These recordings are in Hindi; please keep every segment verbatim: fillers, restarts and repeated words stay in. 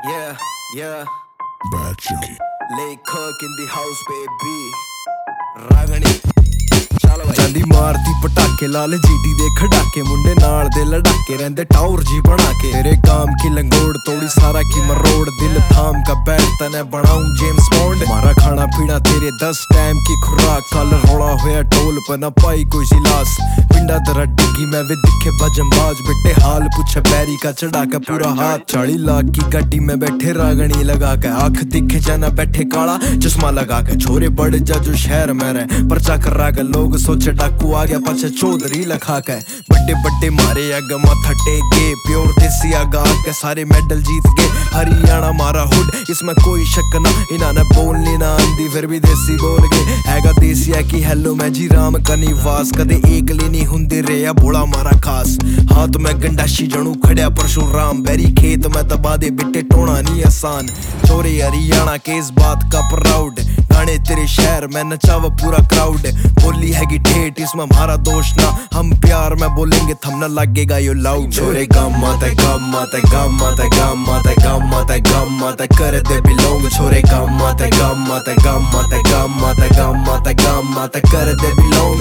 Yeah, yeah. Bad Junkie. Lay cook in the house, baby. Ragani. ਜਾਂਦੀ ਮਾਰਦੀ ਪਟਾਕੇ ਲਾਲ ਜੀਟੀ ਦੇ ਖੜਾਕੇ ਮੁੰਡੇ ਨਾਲ ਦੇ ਲੜਾਕੇ ਰਹਿੰਦੇ ਟਾਉਰ ਜੀ ਬਣਾ ਕੇ ਤੇਰੇ काम की लंगोड़ तोड़ी सारा की मरोड़ दिल थाम का बैठ तने बनाऊं जेम्स बॉन्ड मारा खाना पीना तेरे दस टाइम की खुराक कल रोड़ा होया टोल पर ना पाई कोई जिलास पिंडा दरा डिगी मैं वे दिखे भजनबाज बिट्टे हाल पूछे बैरी का चढ़ा के पूरा हाथ चाली लाख की गड्डी में बैठे रागनी लगा के आंख दिखे जाना बैठे काला चश्मा लगा के छोरे बड़े जा जो शहर में रहे परचा कर रहा के लोग सोचे डाकू आ गया पछे चौधरी लखा के बड़े बड़े मारे अग माथा टेक गए प्योर देसी आगा के सारे मेडल जीत गए हरियाणा मारा हुड इसमें कोई शक ना इन्होंने बोलनी ना आंदी फिर भी देसी बोल गए हैगा देसिया की हेलो मैं जी राम का निवास कदे एक लेनी हुंदे रेया भोला मारा खास हाथ में गंडाशी जणू खड़िया परशुराम बैरी खेत में दबा दे बिट्टे टोना नहीं आसान चोरे हरियाणा के इस बात का प्राउड गाने तेरे शहर में नचावा पूरा क्राउड बोली हैगी ठेठ इसमें हमारा दोष ना हम प्यार में बोलेंगे थम न लगेगा यो लाउड छोरे गम माता गम माता गम माता गम माता गम माता गम माता कर दे बिलोंग छोरे गम माता गम माता गम माता गम माता गम माता गम माता कर दे बिलोंग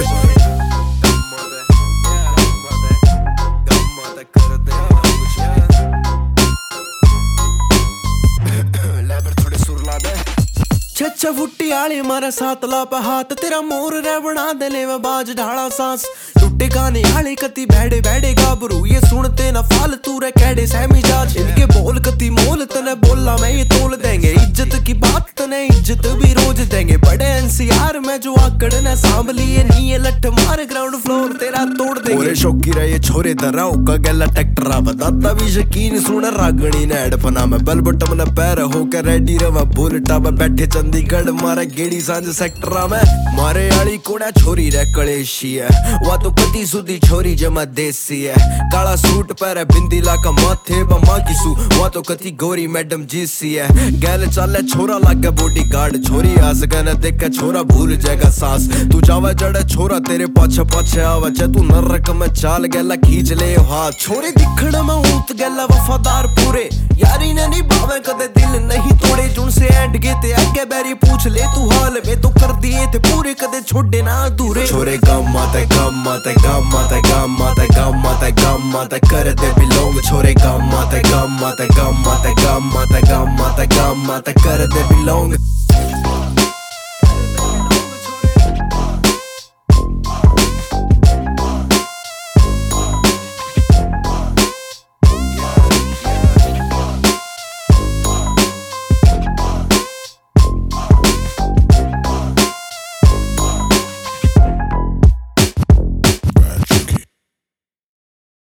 छच्चा फुट्टी आले मारा सात लाप हाथ तेरा मोर रे बना दे ले बाज ढाला सांस टूटे गाने आले कति बैठे बैठे गाबरू ये सुनते ना फाल तू रे कैडे सहमी जाज इनके बोल कति मोल तने बोला मैं ये तोल देंगे इज्जत की बात तने इज्जत भी रोज देंगे बड़े एनसीआर में जो आकड़ ने सांभ लिए नी ये लठ मार ग्राउंड फ्लोर तेरा तोड़ देंगे ओरे शौकी रहे छोरे दराओ का गला ट्रैक्टर बताता भी यकीन सुन रागणी ने हेडफोना में बल बटम न पैर होकर रेडी रवा बुलेटा में बैठे चंडीगढ़ मारे गेड़ी सांझ सेक्टरा में मारे आली कोड़ा छोरी रे कलेशी है वा तो कति सुधी छोरी जमा देसी है काला सूट पर बिंदी लाका माथे बम्मा किसू वा तो कति गोरी मैडम जीसी है गैल चाले छोरा लागे बॉडी गार्ड छोरी आस गन देख छोरा भूल जाएगा सांस तू जावा जड़े छोरा तेरे पाछे पाछे आवा चे तू नरक में चाल गैला खींच ले हाथ छोरे दिखण में ऊत गैला वफादार पूरे यारी ने नहीं भावे कदे दिल नहीं तोड़े जुन से एंड गए ते आगे बैरी पूछ ले तू हाल में तो कर दिए थे पूरे कदे छोड़े ना अधूरे छोरे गम माता गम माता गम माता गम माता गम माता गम माता कर दे बिलोंग छोरे गम माता गम माता गम माता गम माता गम माता गम माता कर दे बिलोंग